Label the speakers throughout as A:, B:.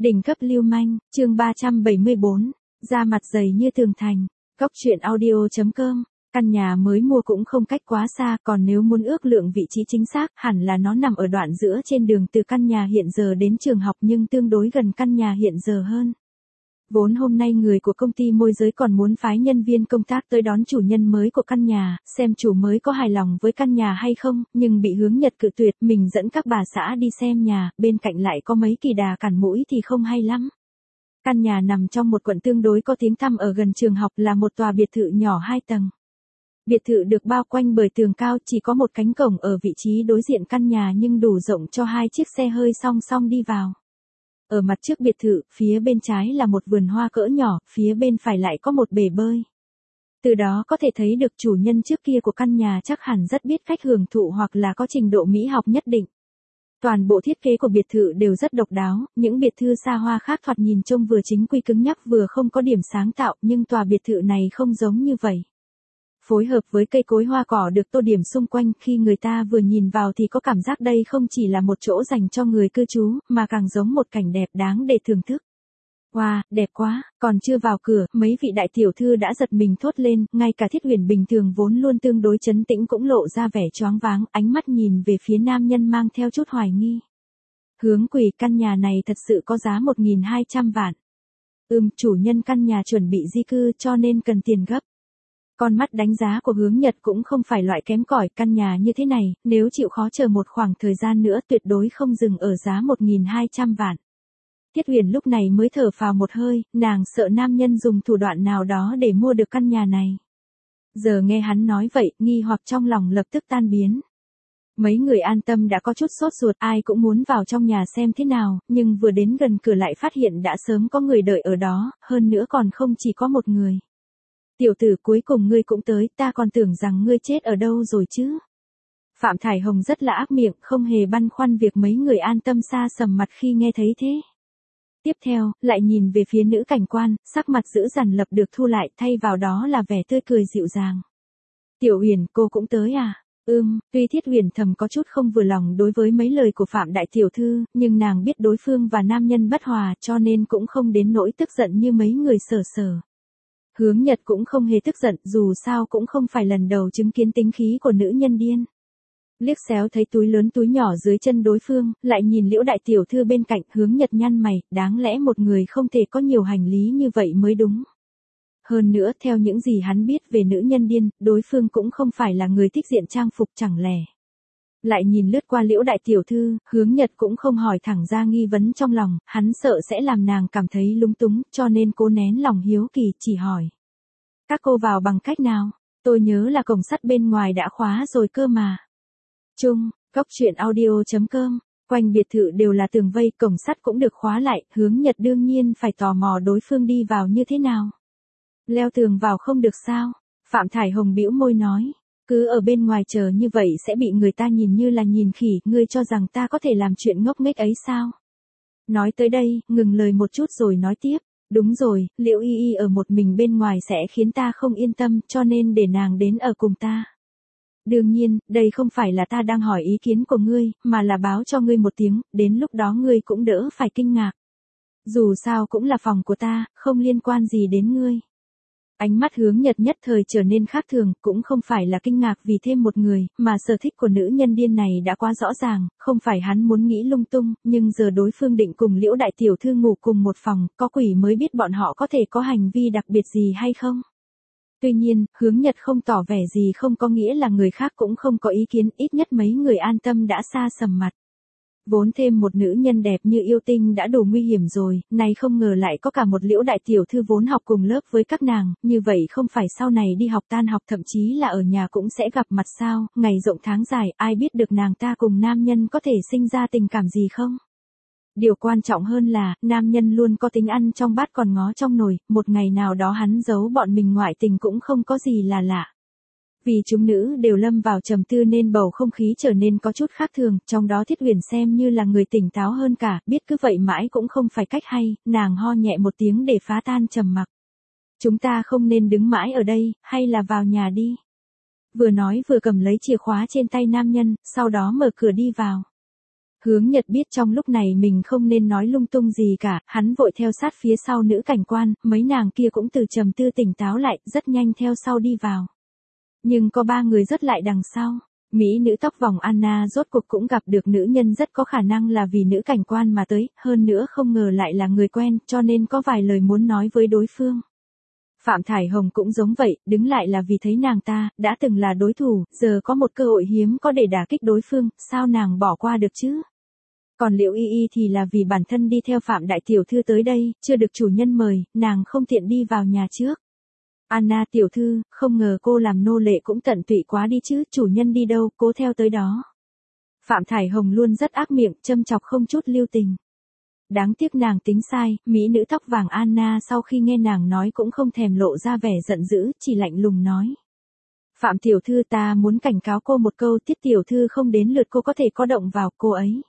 A: Đỉnh cấp lưu manh, chương 374, da mặt dày như tường thành. Cóc truyện audio.com. Căn nhà mới mua cũng không cách quá xa, còn nếu muốn ước lượng vị trí chính xác, hẳn là nó nằm ở đoạn giữa trên đường từ căn nhà hiện giờ đến trường học, nhưng tương đối gần căn nhà hiện giờ hơn. Vốn hôm nay người của công ty môi giới còn muốn phái nhân viên công tác tới đón chủ nhân mới của căn nhà, xem chủ mới có hài lòng với căn nhà hay không, nhưng bị Hướng Nhật cự tuyệt. Mình dẫn các bà xã đi xem nhà, bên cạnh lại có mấy kỳ đà cản mũi thì không hay lắm. Căn nhà nằm trong một quận tương đối có tiếng tăm ở gần trường học, là một tòa biệt thự nhỏ 2 tầng. Biệt thự được bao quanh bởi tường cao, chỉ có một cánh cổng ở vị trí đối diện căn nhà nhưng đủ rộng cho 2 chiếc xe hơi song song đi vào. Ở mặt trước biệt thự, phía bên trái là một vườn hoa cỡ nhỏ, phía bên phải lại có một bể bơi. Từ đó có thể thấy được chủ nhân trước kia của căn nhà chắc hẳn rất biết cách hưởng thụ hoặc là có trình độ mỹ học nhất định. Toàn bộ thiết kế của biệt thự đều rất độc đáo, những biệt thự xa hoa khác thoạt nhìn trông vừa chính quy cứng nhắc vừa không có điểm sáng tạo, nhưng tòa biệt thự này không giống như vậy. Phối hợp với cây cối hoa cỏ được tô điểm xung quanh, khi người ta vừa nhìn vào thì có cảm giác đây không chỉ là một chỗ dành cho người cư trú, mà càng giống một cảnh đẹp đáng để thưởng thức. Wow, đẹp quá, còn chưa vào cửa, mấy vị đại tiểu thư đã giật mình thốt lên, ngay cả Thiết Huyền bình thường vốn luôn tương đối trấn tĩnh cũng lộ ra vẻ choáng váng, ánh mắt nhìn về phía nam nhân mang theo chút hoài nghi. Hướng Quỳ, căn nhà này thật sự có giá 1.200 vạn. Chủ nhân căn nhà chuẩn bị di cư cho nên cần tiền gấp. Con mắt đánh giá của Hướng Nhật cũng không phải loại kém cỏi, căn nhà như thế này, nếu chịu khó chờ một khoảng thời gian nữa tuyệt đối không dừng ở giá 1.200 vạn. Thiết Huyền lúc này mới thở phào một hơi, nàng sợ nam nhân dùng thủ đoạn nào đó để mua được căn nhà này. Giờ nghe hắn nói vậy, nghi hoặc trong lòng lập tức tan biến. Mấy người an tâm đã có chút sốt ruột, ai cũng muốn vào trong nhà xem thế nào, nhưng vừa đến gần cửa lại phát hiện đã sớm có người đợi ở đó, hơn nữa còn không chỉ có một người. Tiểu tử, cuối cùng ngươi cũng tới, ta còn tưởng rằng ngươi chết ở đâu rồi chứ. Phạm Thải Hồng rất là ác miệng, không hề băn khoăn việc mấy người an tâm xa sầm mặt khi nghe thấy thế. Tiếp theo, lại nhìn về phía nữ cảnh quan, sắc mặt dữ dằn lập được thu lại, thay vào đó là vẻ tươi cười dịu dàng. Tiểu Huyền, cô cũng tới à? Tuy Thiết Huyền thầm có chút không vừa lòng đối với mấy lời của Phạm đại tiểu thư, nhưng nàng biết đối phương và nam nhân bất hòa cho nên cũng không đến nỗi tức giận như mấy người sở. Hướng Nhật cũng không hề tức giận, dù sao cũng không phải lần đầu chứng kiến tính khí của nữ nhân điên. Liếc xéo thấy túi lớn túi nhỏ dưới chân đối phương, lại nhìn Liễu đại tiểu thư bên cạnh, Hướng Nhật nhăn mày, đáng lẽ một người không thể có nhiều hành lý như vậy mới đúng. Hơn nữa, theo những gì hắn biết về nữ nhân điên, đối phương cũng không phải là người thích diện trang phục chẳng lẽ. Lại nhìn lướt qua Liễu đại tiểu thư, Hướng Nhật cũng không hỏi thẳng ra nghi vấn trong lòng, hắn sợ sẽ làm nàng cảm thấy lúng túng, cho nên cố nén lòng hiếu kỳ, chỉ hỏi. Các cô vào bằng cách nào? Tôi nhớ là cổng sắt bên ngoài đã khóa rồi cơ mà. Cóc truyện audio.com. Quanh biệt thự đều là tường vây, cổng sắt cũng được khóa lại, Hướng Nhật đương nhiên phải tò mò đối phương đi vào như thế nào. Leo tường vào không được sao? Phạm Thải Hồng bĩu môi nói. Cứ ở bên ngoài chờ như vậy sẽ bị người ta nhìn như là nhìn khỉ, ngươi cho rằng ta có thể làm chuyện ngốc nghếch ấy sao? Nói tới đây, ngừng lời một chút rồi nói tiếp. Đúng rồi, Liễu Y Y ở một mình bên ngoài sẽ khiến ta không yên tâm, cho nên để nàng đến ở cùng ta. Đương nhiên, đây không phải là ta đang hỏi ý kiến của ngươi, mà là báo cho ngươi một tiếng, đến lúc đó ngươi cũng đỡ phải kinh ngạc. Dù sao cũng là phòng của ta, không liên quan gì đến ngươi. Ánh mắt Hướng Nhật nhất thời trở nên khác thường, cũng không phải là kinh ngạc vì thêm một người, mà sở thích của nữ nhân điên này đã quá rõ ràng, không phải hắn muốn nghĩ lung tung, nhưng giờ đối phương định cùng Liễu đại tiểu thư ngủ cùng một phòng, có quỷ mới biết bọn họ có thể có hành vi đặc biệt gì hay không. Tuy nhiên, Hướng Nhật không tỏ vẻ gì không có nghĩa là người khác cũng không có ý kiến, ít nhất mấy người an tâm đã xa sầm mặt. Vốn thêm một nữ nhân đẹp như yêu tinh đã đủ nguy hiểm rồi, này không ngờ lại có cả một Liễu đại tiểu thư vốn học cùng lớp với các nàng, như vậy không phải sau này đi học tan học thậm chí là ở nhà cũng sẽ gặp mặt sao, ngày rộng tháng dài, ai biết được nàng ta cùng nam nhân có thể sinh ra tình cảm gì không? Điều quan trọng hơn là, nam nhân luôn có tính ăn trong bát còn ngó trong nồi, một ngày nào đó hắn giấu bọn mình ngoại tình cũng không có gì là lạ. Vì chúng nữ đều lâm vào trầm tư nên bầu không khí trở nên có chút khác thường, trong đó Thiết Huyền xem như là người tỉnh táo hơn cả, biết cứ vậy mãi cũng không phải cách hay, nàng ho nhẹ một tiếng để phá tan trầm mặc. Chúng ta không nên đứng mãi ở đây, hay là vào nhà đi. Vừa nói vừa cầm lấy chìa khóa trên tay nam nhân, sau đó mở cửa đi vào. Hướng Nhật biết trong lúc này mình không nên nói lung tung gì cả, hắn vội theo sát phía sau nữ cảnh quan, mấy nàng kia cũng từ trầm tư tỉnh táo lại, rất nhanh theo sau đi vào. Nhưng có 3 người rất lại đằng sau. Mỹ nữ tóc vòng Anna rốt cuộc cũng gặp được nữ nhân rất có khả năng là vì nữ cảnh quan mà tới, hơn nữa không ngờ lại là người quen, cho nên có vài lời muốn nói với đối phương. Phạm Thải Hồng cũng giống vậy, đứng lại là vì thấy nàng ta, đã từng là đối thủ, giờ có một cơ hội hiếm có để đả kích đối phương, sao nàng bỏ qua được chứ? Còn Liễu Y Y thì là vì bản thân đi theo Phạm Đại Tiểu Thư tới đây, chưa được chủ nhân mời, nàng không tiện đi vào nhà trước. Anna Tiểu Thư, không ngờ cô làm nô lệ cũng tận tụy quá đi chứ, chủ nhân đi đâu, cố theo tới đó. Phạm Thải Hồng luôn rất ác miệng, châm chọc không chút lưu tình. Đáng tiếc nàng tính sai, mỹ nữ tóc vàng Anna sau khi nghe nàng nói cũng không thèm lộ ra vẻ giận dữ, chỉ lạnh lùng nói. Phạm Tiểu Thư, ta muốn cảnh cáo cô một câu, Tiết Tiểu Thư không đến lượt cô có thể có động vào, cô ấy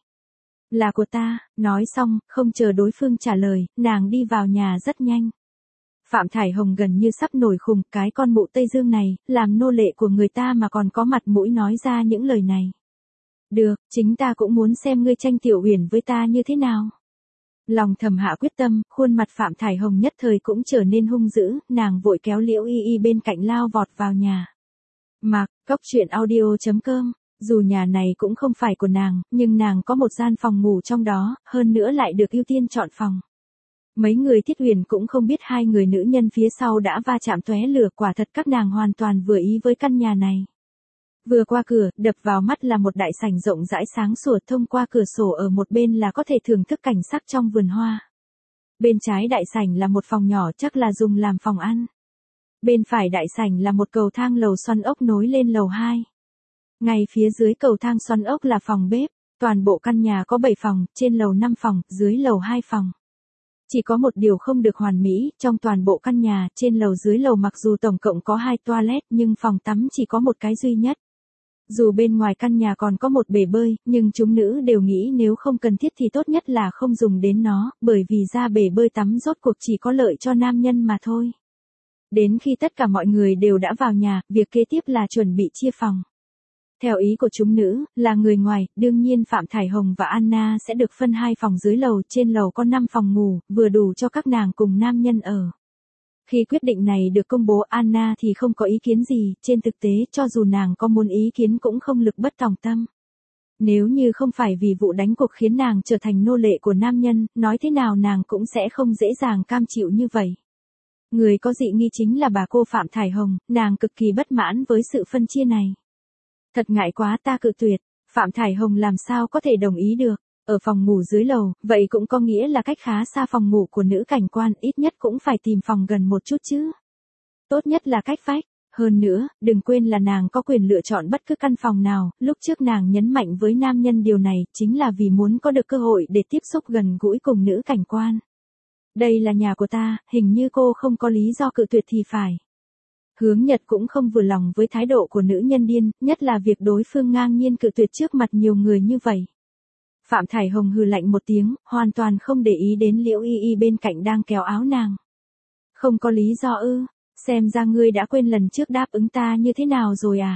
A: là của ta. Nói xong, không chờ đối phương trả lời, nàng đi vào nhà rất nhanh. Phạm Thải Hồng gần như sắp nổi khùng, cái con mụ Tây Dương này, làm nô lệ của người ta mà còn có mặt mũi nói ra những lời này. Được, chính ta cũng muốn xem ngươi tranh Tiểu Uyển với ta như thế nào. Lòng thầm hạ quyết tâm, khuôn mặt Phạm Thải Hồng nhất thời cũng trở nên hung dữ, nàng vội kéo Liễu Y Y bên cạnh lao vọt vào nhà. Mặc, Cốc Truyện Audio.com, dù nhà này cũng không phải của nàng, nhưng nàng có một gian phòng ngủ trong đó, hơn nữa lại được ưu tiên chọn phòng. Mấy người Thiết Huyền cũng không biết 2 người nữ nhân phía sau đã va chạm tóe lửa, quả thật các nàng hoàn toàn vừa ý với căn nhà này. Vừa qua cửa, đập vào mắt là một đại sảnh rộng rãi sáng sủa, thông qua cửa sổ ở một bên là có thể thưởng thức cảnh sắc trong vườn hoa. Bên trái đại sảnh là một phòng nhỏ chắc là dùng làm phòng ăn. Bên phải đại sảnh là một cầu thang lầu xoắn ốc nối lên lầu 2. Ngay phía dưới cầu thang xoắn ốc là phòng bếp, toàn bộ căn nhà có 7 phòng, trên lầu 5 phòng, dưới lầu 2 phòng. Chỉ có một điều không được hoàn mỹ, trong toàn bộ căn nhà, trên lầu dưới lầu mặc dù tổng cộng có 2 toilet nhưng phòng tắm chỉ có một cái duy nhất. Dù bên ngoài căn nhà còn có một bể bơi, nhưng chúng nữ đều nghĩ nếu không cần thiết thì tốt nhất là không dùng đến nó, bởi vì ra bể bơi tắm rốt cuộc chỉ có lợi cho nam nhân mà thôi. Đến khi tất cả mọi người đều đã vào nhà, việc kế tiếp là chuẩn bị chia phòng. Theo ý của chúng nữ, là người ngoài, đương nhiên Phạm Thải Hồng và Anna sẽ được phân 2 phòng dưới lầu, trên lầu có 5 phòng ngủ, vừa đủ cho các nàng cùng nam nhân ở. Khi quyết định này được công bố, Anna thì không có ý kiến gì, trên thực tế cho dù nàng có muốn ý kiến cũng không lực bất tòng tâm. Nếu như không phải vì vụ đánh cuộc khiến nàng trở thành nô lệ của nam nhân, nói thế nào nàng cũng sẽ không dễ dàng cam chịu như vậy. Người có dị nghi chính là bà cô Phạm Thải Hồng, nàng cực kỳ bất mãn với sự phân chia này. Thật ngại quá, ta cự tuyệt. Phạm Thải Hồng làm sao có thể đồng ý được. Ở phòng ngủ dưới lầu, vậy cũng có nghĩa là cách khá xa phòng ngủ của nữ cảnh quan, ít nhất cũng phải tìm phòng gần một chút chứ. Tốt nhất là cách vách. Hơn nữa, đừng quên là nàng có quyền lựa chọn bất cứ căn phòng nào, lúc trước nàng nhấn mạnh với nam nhân điều này, chính là vì muốn có được cơ hội để tiếp xúc gần gũi cùng nữ cảnh quan. Đây là nhà của ta, hình như cô không có lý do cự tuyệt thì phải. Hướng Nhật cũng không vừa lòng với thái độ của nữ nhân điên, nhất là việc đối phương ngang nhiên cự tuyệt trước mặt nhiều người như vậy. Phạm Thải Hồng hừ lạnh một tiếng, hoàn toàn không để ý đến Liễu Y Y bên cạnh đang kéo áo nàng. Không có lý do ư, xem ra ngươi đã quên lần trước đáp ứng ta như thế nào rồi à?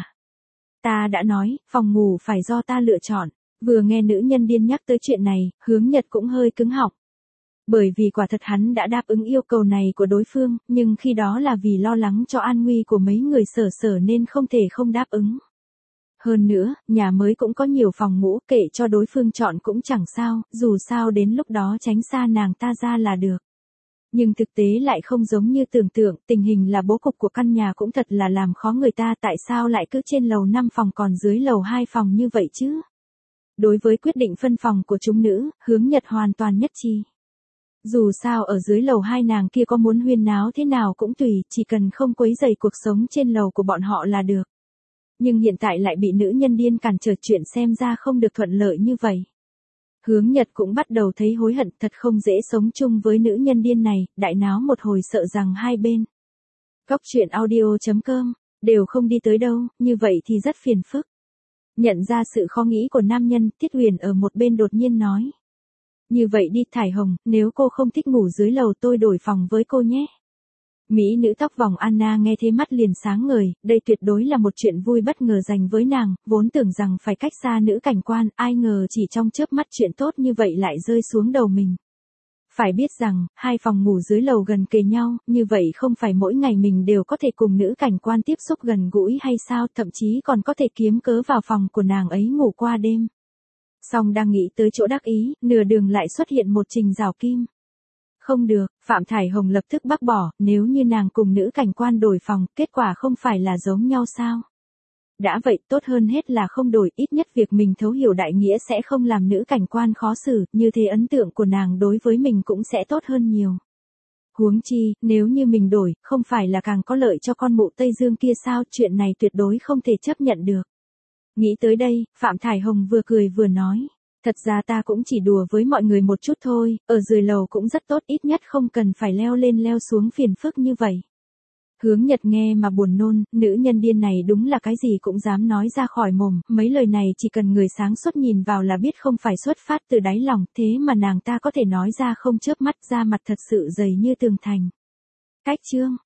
A: Ta đã nói, phòng ngủ phải do ta lựa chọn. Vừa nghe nữ nhân điên nhắc tới chuyện này, Hướng Nhật cũng hơi cứng họng. Bởi vì quả thật hắn đã đáp ứng yêu cầu này của đối phương, nhưng khi đó là vì lo lắng cho an nguy của mấy người Sở nên không thể không đáp ứng. Hơn nữa, nhà mới cũng có nhiều phòng ngủ, kệ cho đối phương chọn cũng chẳng sao, dù sao đến lúc đó tránh xa nàng ta ra là được. Nhưng thực tế lại không giống như tưởng tượng, tình hình là bố cục của căn nhà cũng thật là làm khó người ta, tại sao lại cứ trên lầu 5 phòng còn dưới lầu 2 phòng như vậy chứ? Đối với quyết định phân phòng của chúng nữ, Hướng Nhật hoàn toàn nhất trí. Dù sao ở dưới lầu 2 nàng kia có muốn huyên náo thế nào cũng tùy, chỉ cần không quấy rầy cuộc sống trên lầu của bọn họ là được. Nhưng hiện tại lại bị nữ nhân điên cản trở, chuyện xem ra không được thuận lợi như vậy. Hướng Nhật cũng bắt đầu thấy hối hận, thật không dễ sống chung với nữ nhân điên này, đại náo một hồi sợ rằng hai bên. Cốc Truyện Audio.com, đều không đi tới đâu, như vậy thì rất phiền phức. Nhận ra sự khó nghĩ của nam nhân, Tiết Huyền ở một bên đột nhiên nói. Như vậy đi Thải Hồng, nếu cô không thích ngủ dưới lầu tôi đổi phòng với cô nhé. Mỹ nữ tóc vòng Anna nghe thế mắt liền sáng ngời, đây tuyệt đối là một chuyện vui bất ngờ dành với nàng, vốn tưởng rằng phải cách xa nữ cảnh quan, ai ngờ chỉ trong chớp mắt chuyện tốt như vậy lại rơi xuống đầu mình. Phải biết rằng, hai phòng ngủ dưới lầu gần kề nhau, như vậy không phải mỗi ngày mình đều có thể cùng nữ cảnh quan tiếp xúc gần gũi hay sao, thậm chí còn có thể kiếm cớ vào phòng của nàng ấy ngủ qua đêm. Song đang nghĩ tới chỗ đắc ý, nửa đường lại xuất hiện một Trình Giảo Kim. Không được, Phạm Thải Hồng lập tức bác bỏ, nếu như nàng cùng nữ cảnh quan đổi phòng, kết quả không phải là giống nhau sao? Đã vậy tốt hơn hết là không đổi, ít nhất việc mình thấu hiểu đại nghĩa sẽ không làm nữ cảnh quan khó xử, như thế ấn tượng của nàng đối với mình cũng sẽ tốt hơn nhiều. Huống chi, nếu như mình đổi, không phải là càng có lợi cho con mụ Tây Dương kia sao, chuyện này tuyệt đối không thể chấp nhận được. Nghĩ tới đây, Phạm Thải Hồng vừa cười vừa nói. Thật ra ta cũng chỉ đùa với mọi người một chút thôi, ở dưới lầu cũng rất tốt, ít nhất không cần phải leo lên leo xuống phiền phức như vậy. Hướng Nhật nghe mà buồn nôn, nữ nhân điên này đúng là cái gì cũng dám nói ra khỏi mồm, mấy lời này chỉ cần người sáng suốt nhìn vào là biết không phải xuất phát từ đáy lòng, thế mà nàng ta có thể nói ra không chớp mắt, ra mặt thật sự dày như tường thành. Cách chương